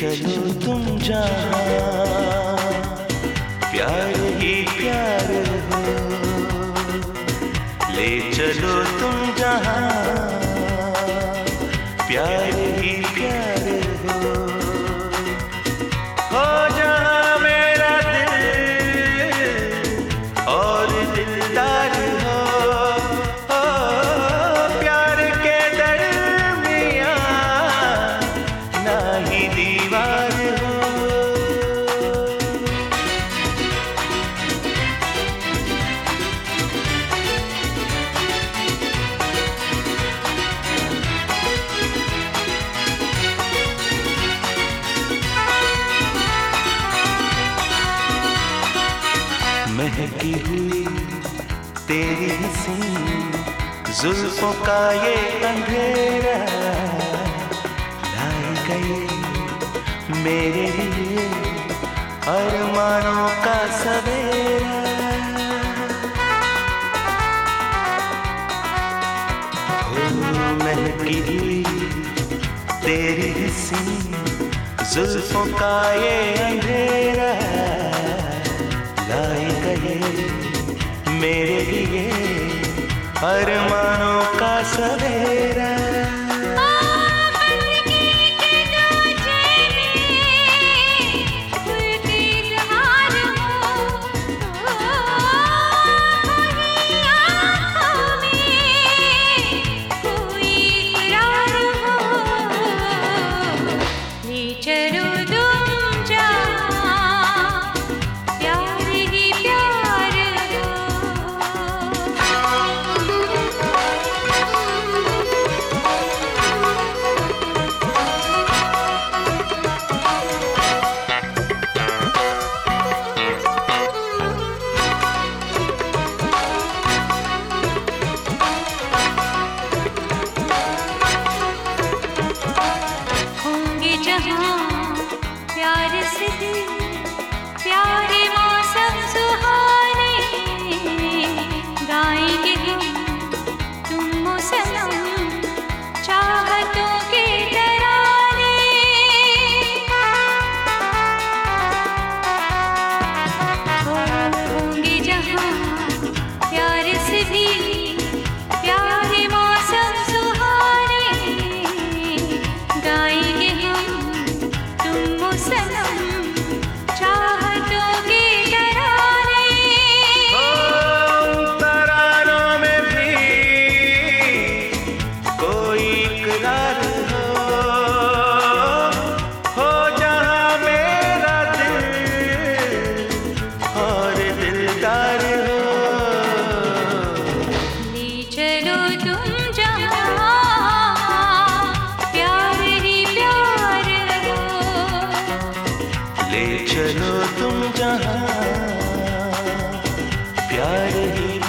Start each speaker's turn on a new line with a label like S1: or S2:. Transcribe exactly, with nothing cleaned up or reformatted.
S1: चलो तुम जहाँ प्यार ही प्यार हो, ले चलो तुम जहाँ प्यार ही प्यार हो। हो जहाँ मेरा दिल और दिलदार हो, हो प्यार के दरमियाँ ना ही दीवार हो। महकी हुई तेरी हंसी जुल्फों का ये अंधेरा, लाए गए मेरे लिए अरमानों का सवेरा। हो महकी हुई तेरी हंसी जुल्फों का ये अंधेरा, लाए गए मेरे लिए अरमानों का सवेरा।
S2: प्यार से प्यारे मौसम सुहाने, गाएंगे हम तुम सनम चाहतों के तराने। होंगे जहाँ प्यार से भी प्यारे मौसम सुहाने, गाएंगे हम तुम सनम चाहतों के तराने।
S1: ओ तरानों में भी कोई इकरार हो, हो जहाँ मेरा दिल और दिलदार हो।
S2: ले चलो तुम जहाँ प्यार ही प्यार हो,
S1: ले चलो तुम जहाँ प्यार ही